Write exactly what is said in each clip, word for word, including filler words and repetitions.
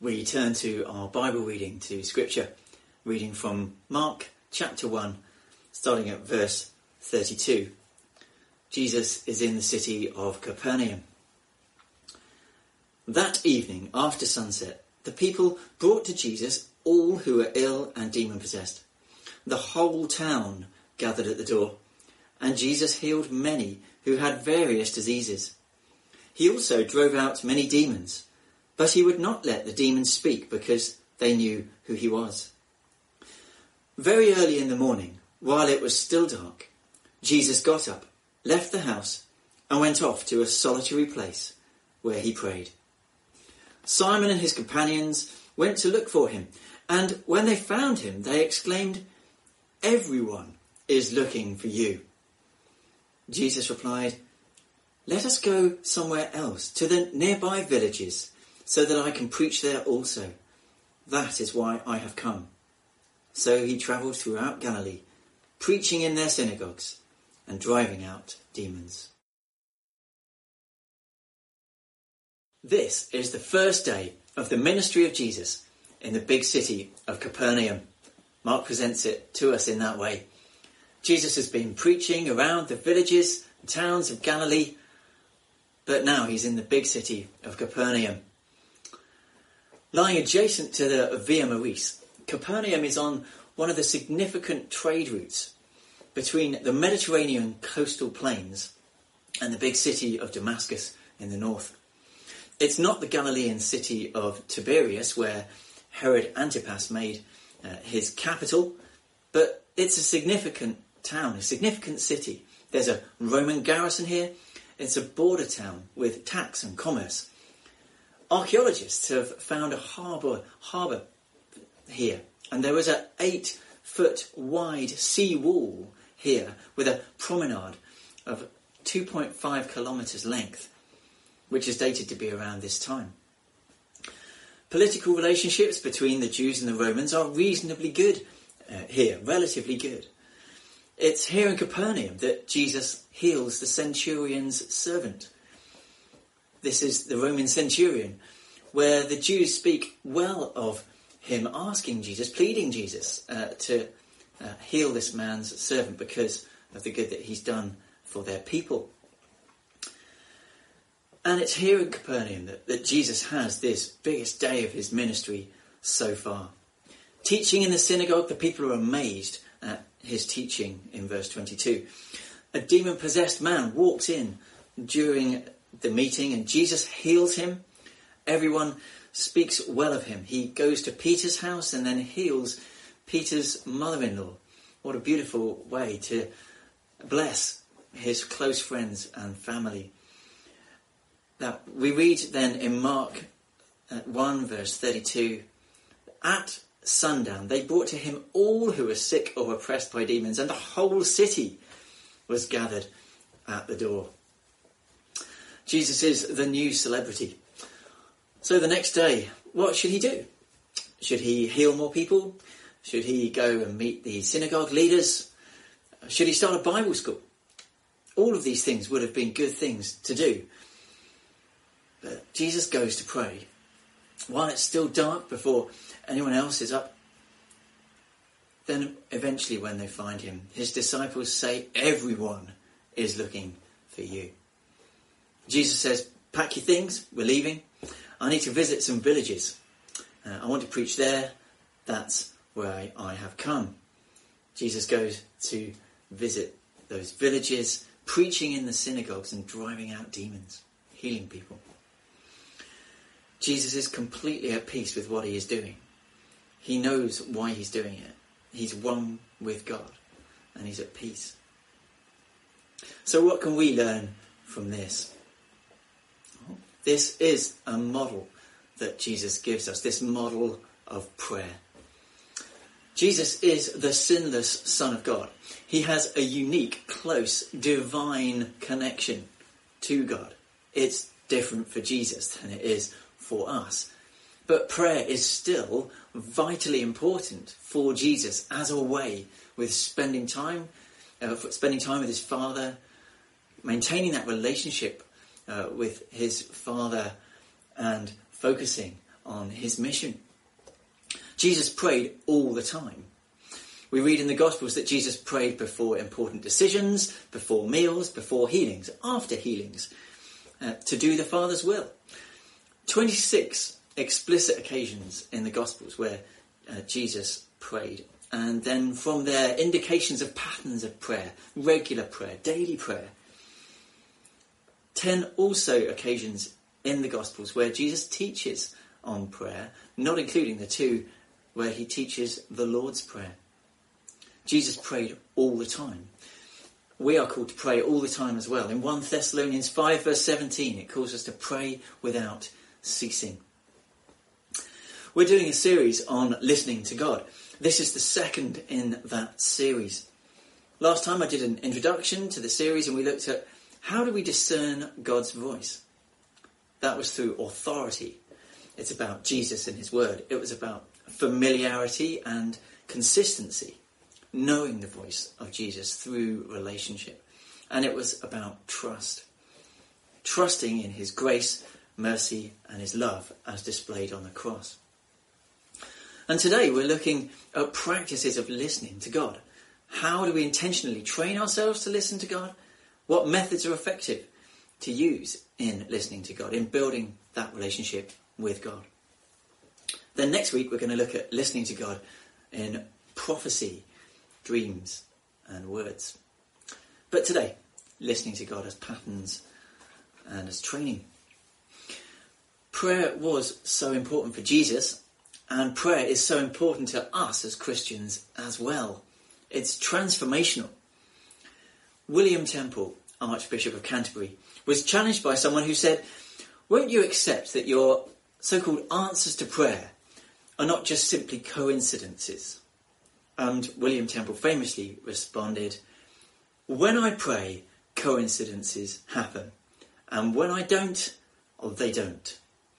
we turn to our Bible reading, to Scripture, reading from Mark chapter one, starting at verse thirty-two. Jesus is in the city of Capernaum. That evening, after sunset, the people brought to Jesus all who were ill and demon-possessed. The whole town gathered at the door, and Jesus healed many who had various diseases. He also drove out many demons, but he would not let the demons speak because they knew who he was. Very early in the morning, while it was still dark, Jesus got up, left the house, and went off to a solitary place where he prayed. Simon and his companions went to look for him, and when they found him, they exclaimed, "Everyone is looking for you." Jesus replied, "Let us go somewhere else, to the nearby villages, so that I can preach there also. That is why I have come." So he travelled throughout Galilee, preaching in their synagogues and driving out demons. This is the first day of the ministry of Jesus in the big city of Capernaum. Mark presents it to us in that way. Jesus has been preaching around the villages and towns of Galilee, but now he's in the big city of Capernaum. Lying adjacent to the Via Maris, Capernaum is on one of the significant trade routes between the Mediterranean coastal plains and the big city of Damascus in the north. It's not the Galilean city of Tiberias, where Herod Antipas made uh, his capital, but it's a significant town, a significant city. There's a Roman garrison here. It's a border town with tax and commerce. Archaeologists have found a harbour harbour here, and there was an eight-foot wide sea wall here with a promenade of two point five kilometres length, which is dated to be around this time. Political relationships between the Jews and the Romans are reasonably good uh, here, relatively good. It's here in Capernaum that Jesus heals the centurion's servant. This is the Roman centurion, where the Jews speak well of him, asking Jesus, pleading Jesus uh, to uh, heal this man's servant because of the good that he's done for their people. And it's here in Capernaum that, that Jesus has this biggest day of his ministry so far. Teaching in the synagogue, the people are amazed at his teaching in verse twenty-two. A demon-possessed man walks in during the meeting and Jesus heals him. Everyone speaks well of him. He goes to Peter's house and then heals Peter's mother-in-law. What a beautiful way to bless his close friends and family. Now, we read then in Mark one verse thirty-two, at sundown they brought to him all who were sick or oppressed by demons, and the whole city was gathered at the door. Jesus is the new celebrity. So the next day, what should he do? Should he heal more people? Should he go and meet the synagogue leaders? Should he start a Bible school? All of these things would have been good things to do. But Jesus goes to pray while it's still dark before anyone else is up. Then eventually when they find him, his disciples say, "Everyone is looking for you." Jesus says, "Pack your things, we're leaving. I need to visit some villages. Uh, I want to preach there. That's where I, I have come." Jesus goes to visit those villages, preaching in the synagogues and driving out demons, healing people. Jesus is completely at peace with what he is doing. He knows why he's doing it. He's one with God and he's at peace. So what can we learn from this? This is a model that Jesus gives us, this model of prayer. Jesus is the sinless Son of God. He has a unique, close, divine connection to God. It's different for Jesus than it is for us. But prayer is still vitally important for Jesus as a way with spending time, uh, spending time with his Father, maintaining that relationship uh, with his Father, and focusing on his mission. Jesus prayed all the time. We read in the Gospels that Jesus prayed before important decisions, before meals, before healings, after healings, uh, to do the Father's will. twenty-six explicit occasions in the Gospels where uh, Jesus prayed. And then from there, indications of patterns of prayer, regular prayer, daily prayer. Ten also occasions in the Gospels where Jesus teaches on prayer, not including the two where he teaches the Lord's Prayer. Jesus prayed all the time. We are called to pray all the time as well. In First Thessalonians five verse seventeen, it calls us to pray without ceasing. We're doing a series on listening to God. This is the second in that series. Last time I did an introduction to the series and we looked at how do we discern God's voice. That was through authority. It's about Jesus and his word. It was about familiarity and consistency, knowing the voice of Jesus through relationship. And it was about trust, trusting in his grace, mercy and his love as displayed on the cross. And today we're looking at practices of listening to God. How do we intentionally train ourselves to listen to God? What methods are effective to use in listening to God, in building that relationship with God? Then next week we're going to look at listening to God in prophecy, dreams and words. But today, listening to God as patterns and as training. Prayer was so important for Jesus, and prayer is so important to us as Christians as well. It's transformational. William Temple, Archbishop of Canterbury, was challenged by someone who said, "Won't you accept that your so-called answers to prayer are not just simply coincidences?" And William Temple famously responded, "When I pray, coincidences happen. And when I don't, oh, they don't."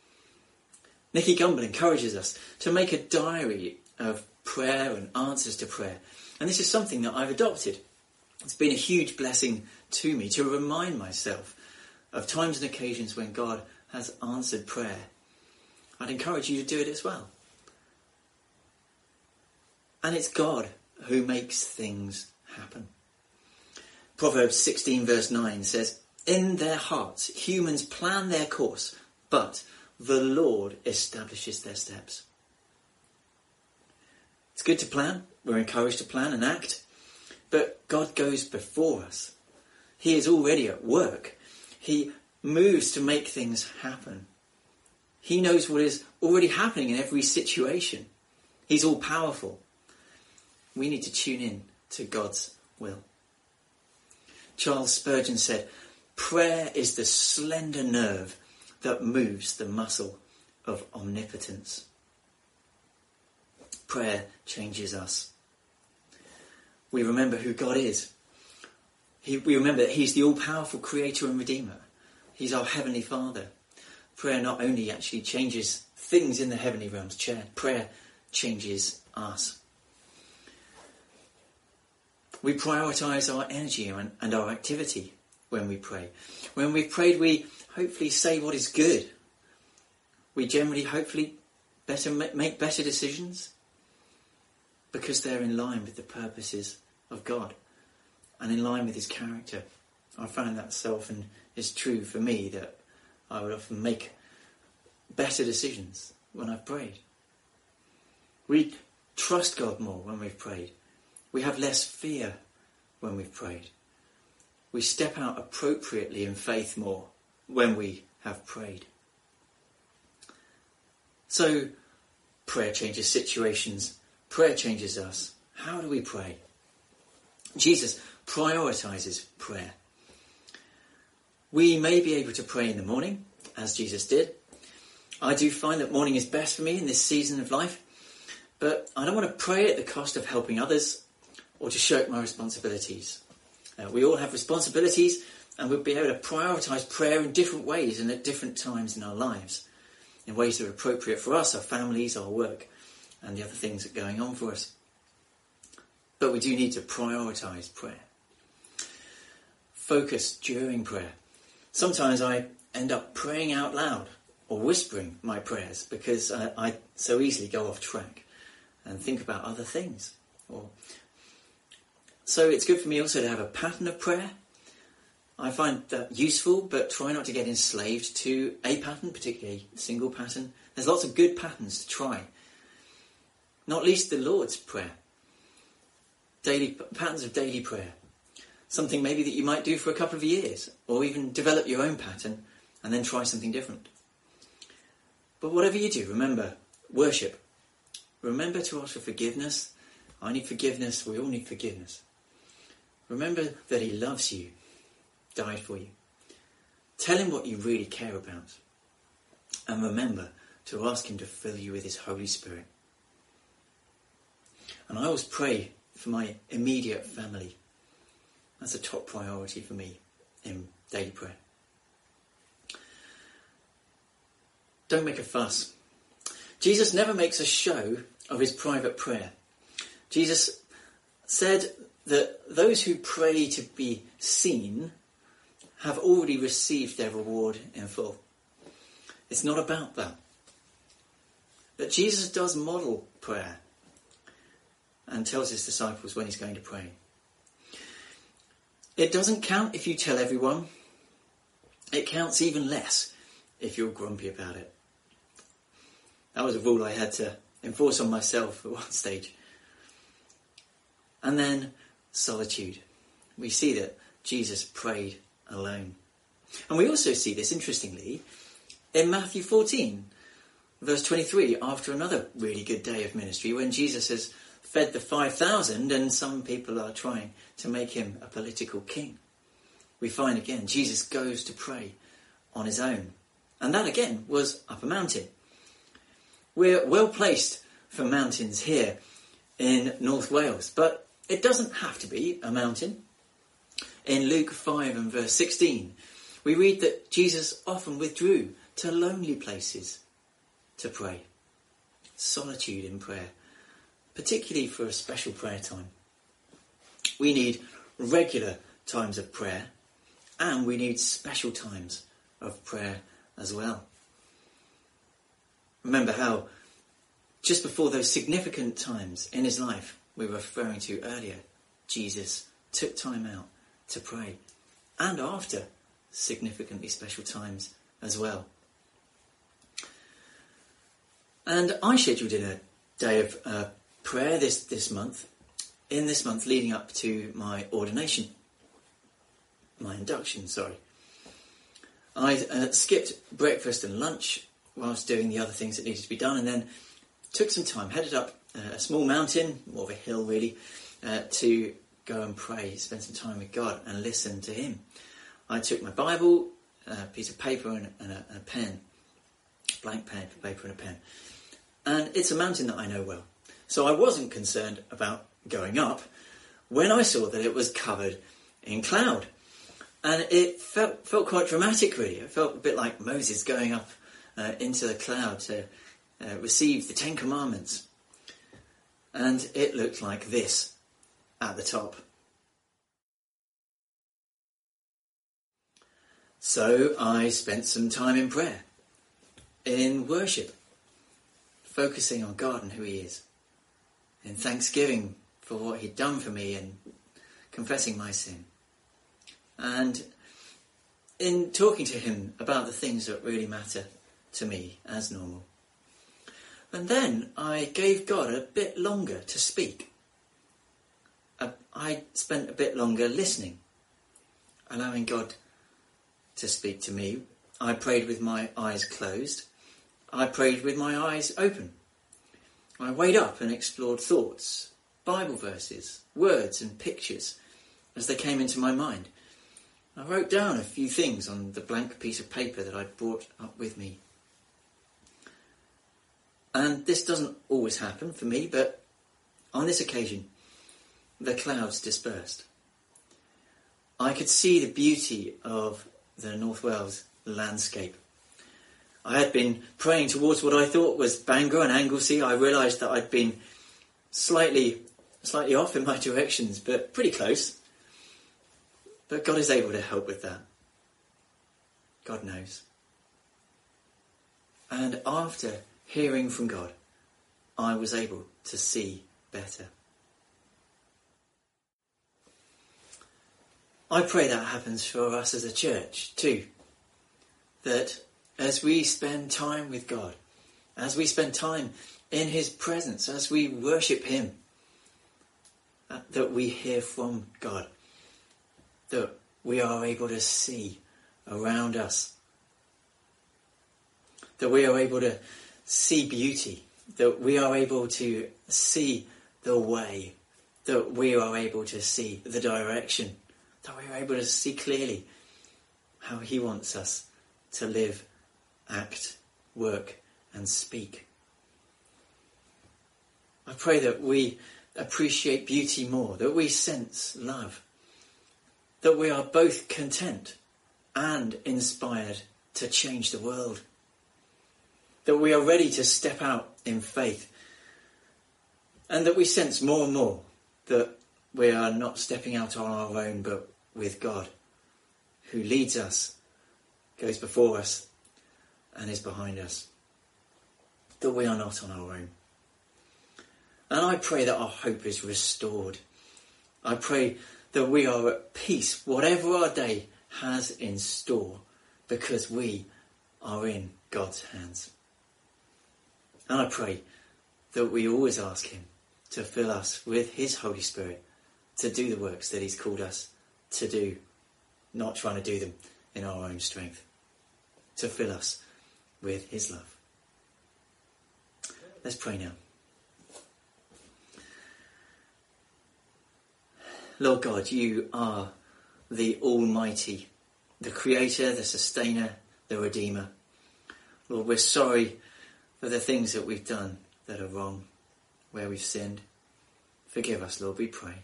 Nicky Gumbel encourages us to make a diary of prayer and answers to prayer. And this is something that I've adopted. It's been a huge blessing to me to remind myself of times and occasions when God has answered prayer. I'd encourage you to do it as well. And it's God who makes things happen. Proverbs sixteen verse nine says, "In their hearts humans plan their course, but the Lord establishes their steps." It's good to plan. We're encouraged to plan and act. But God goes before us. He is already at work. He moves to make things happen. He knows what is already happening in every situation. He's all powerful. We need to tune in to God's will. Charles Spurgeon said, "Prayer is the slender nerve that moves the muscle of omnipotence." Prayer changes us. We remember who God is. He, we remember that he's the all-powerful creator and redeemer. He's our heavenly Father. Prayer not only actually changes things in the heavenly realms, prayer changes us. We prioritise our energy and, and our activity when we pray. When we've prayed, we hopefully say what is good. We generally, hopefully, better make better decisions because they're in line with the purposes of God and in line with his character. I found that so often is true for me, that I would often make better decisions when I've prayed. We trust God more when we've prayed. We have less fear when we've prayed. We step out appropriately in faith more when we have prayed. So, prayer changes situations. Prayer changes us. How do we pray? Jesus prioritises prayer. We may be able to pray in the morning, as Jesus did. I do find that morning is best for me in this season of life, but I don't want to pray at the cost of helping others or to shirk my responsibilities. Uh, we all have responsibilities, and we'll be able to prioritise prayer in different ways and at different times in our lives, in ways that are appropriate for us, our families, our work, and the other things that are going on for us. But we do need to prioritise prayer. Focus during prayer. Sometimes I end up praying out loud or whispering my prayers because I, I so easily go off track and think about other things. Or so it's good for me also to have a pattern of prayer. I find that useful, but try not to get enslaved to a pattern, particularly a single pattern. There's lots of good patterns to try, not least the Lord's Prayer. Daily patterns of daily prayer. Something maybe that you might do for a couple of years, or even develop your own pattern and then try something different. But whatever you do, remember, worship. Remember to ask for forgiveness. I need forgiveness. We all need forgiveness. Remember that he loves you, died for you. Tell him what you really care about. And remember to ask him to fill you with his Holy Spirit. And I always pray for my immediate family. That's a top priority for me in daily prayer. Don't make a fuss. Jesus never makes a show of his private prayer. Jesus said that those who pray to be seen have already received their reward in full. It's not about that. But Jesus does model prayer and tells his disciples when he's going to pray. It doesn't count if you tell everyone. It counts even less if you're grumpy about it. That was a rule I had to enforce on myself at one stage. And then solitude. We see that Jesus prayed alone. And we also see this, interestingly, in Matthew fourteen, verse twenty-three, after another really good day of ministry, when Jesus has fed the five thousand and some people are trying to make him a political king. We find again Jesus goes to pray on his own. And that again was up a mountain. We're well placed for mountains here in North Wales, but it doesn't have to be a mountain. In Luke five and verse sixteen, we read that Jesus often withdrew to lonely places to pray. Solitude in prayer, particularly for a special prayer time. We need regular times of prayer, and we need special times of prayer as well. Remember how just before those significant times in his life we were referring to earlier, Jesus took time out to pray, and after significantly special times as well. And I scheduled in a day of uh, prayer this, this month, in this month leading up to my ordination, my induction, sorry. I uh, skipped breakfast and lunch whilst doing the other things that needed to be done, and then took some time, headed up uh, a small mountain, more of a hill really, uh, to go and pray, spend some time with God and listen to him. I took my Bible, a piece of paper and, and, a, and a pen, blank pen, paper and a pen. And it's a mountain that I know well. So I wasn't concerned about going up when I saw that it was covered in cloud. And it felt felt quite dramatic, really. It felt a bit like Moses going up uh, into the cloud to uh, receive the Ten Commandments. And it looked like this at the top. So I spent some time in prayer, in worship, focusing on God and who he is, in thanksgiving for what he'd done for me and confessing my sin. And in talking to him about the things that really matter to me as normal. And then I gave God a bit longer to speak. I spent a bit longer listening, allowing God to speak to me. I prayed with my eyes closed. I prayed with my eyes open. I weighed up and explored thoughts, Bible verses, words and pictures as they came into my mind. I wrote down a few things on the blank piece of paper that I'd brought up with me. And this doesn't always happen for me, but on this occasion, the clouds dispersed. I could see the beauty of the North Wales landscape. I had been praying towards what I thought was Bangor and Anglesey. I realised that I'd been slightly, slightly off in my directions, but pretty close. But God is able to help with that. God knows. And after hearing from God, I was able to see better. I pray that happens for us as a church too. That as we spend time with God, as we spend time in his presence, as we worship him, that we hear from God, that we are able to see around us, that we are able to see beauty, that we are able to see the way, that we are able to see the direction, that we are able to see clearly how he wants us to live, act, work and speak. I pray that we appreciate beauty more, that we sense love, that we are both content and inspired to change the world, that we are ready to step out in faith, and that we sense more and more that we are not stepping out on our own but with God, who leads us, goes before us and is behind us, that we are not on our own. And I pray that our hope is restored. I pray that we are at peace, whatever our day has in store, because we are in God's hands. And I pray that we always ask him to fill us with his Holy Spirit to do the works that he's called us to do, not trying to do them in our own strength, to fill us with his love. Let's pray now. Lord God, you are the Almighty, the Creator, the Sustainer, the Redeemer. Lord, we're sorry for the things that we've done that are wrong, where we've sinned. Forgive us, Lord, we pray.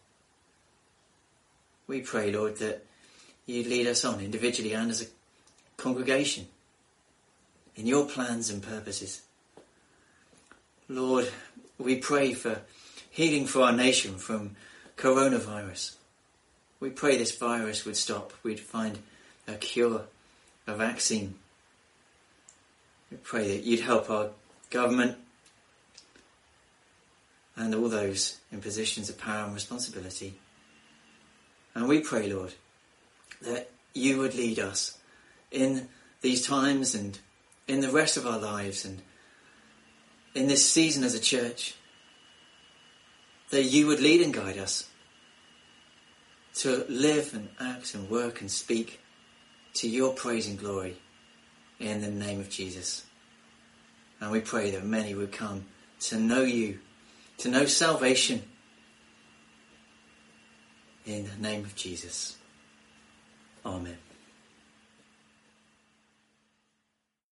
We pray, Lord, that you lead us on individually and as a congregation in your plans and purposes. Lord, we pray for healing for our nation from coronavirus. We pray this virus would stop. We'd find a cure, a vaccine. We pray that you'd help our government and all those in positions of power and responsibility. And we pray, Lord, that you would lead us in these times and in the rest of our lives and in this season as a church, that you would lead and guide us to live and act and work and speak to your praise and glory in the name of Jesus. And we pray that many would come to know you, to know salvation in the name of Jesus. Amen.